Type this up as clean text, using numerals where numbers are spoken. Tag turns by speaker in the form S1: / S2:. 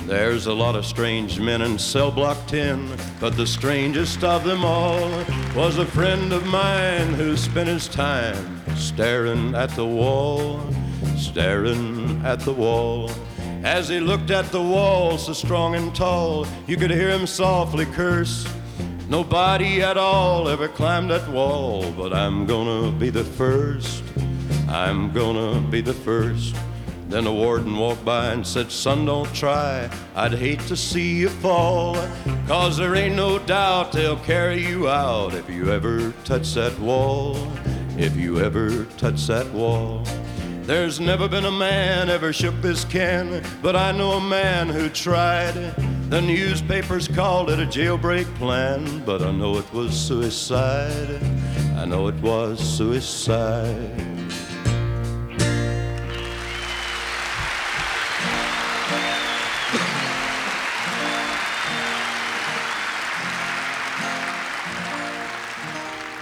S1: There's a lot of strange men in cell block 10, but the strangest of them all was a friend of mine who spent his time staring at the wall, staring at the wall. As he looked at the wall so strong and tall, you could hear him softly curse. Nobody at all ever climbed that wall, but I'm gonna be the first. I'm gonna be the first. Then the warden walked by and said, son, don't try. I'd hate to see you fall, 'cause there ain't no doubt they'll carry you out if you ever touch that wall, if you ever touch that wall. There's never been a man ever shook this can, but I know a man who tried. The newspapers called it a jailbreak plan, but I know it was suicide. I know it was suicide.